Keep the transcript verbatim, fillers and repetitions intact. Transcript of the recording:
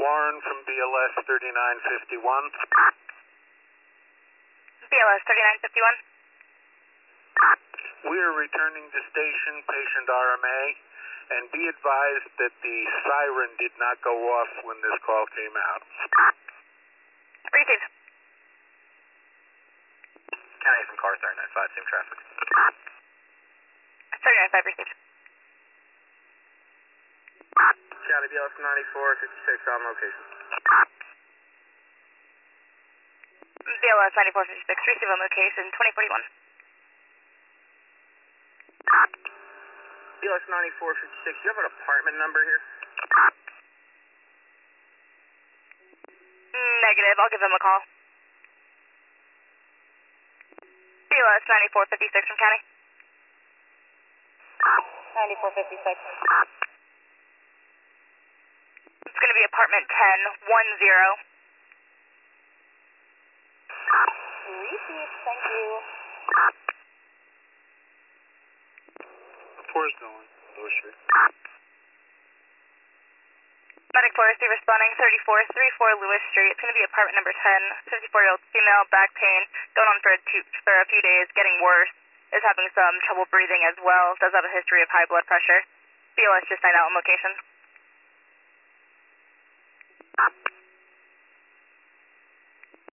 Warren from B L S thirty-nine fifty-one. B L S thirty-nine fifty-one. We are returning to station, patient R M A, and be advised that the siren did not go off when this call came out. Received. County from car thirty-nine five, same traffic. thirty-nine five received. County B L S ninety-four fifty-six on location. B L S ninety-four fifty-six, receive on location, twenty forty-one. B L S ninety-four fifty-six, you have an apartment number here? Negative, I'll give them a call. B L S ninety-four fifty-six from County. ninety-four fifty-six. It's going to be apartment ten one zero. Received, thank you. Four's going. Lewis Street. Medic four C responding, thirty-four thirty-four Lewis Street. It's going to be apartment number ten. fifty-four-year-old female, back pain, going on for a, two, for a few days, getting worse. Is having some trouble breathing as well. Does have a history of high blood pressure. B L S just signed out on location.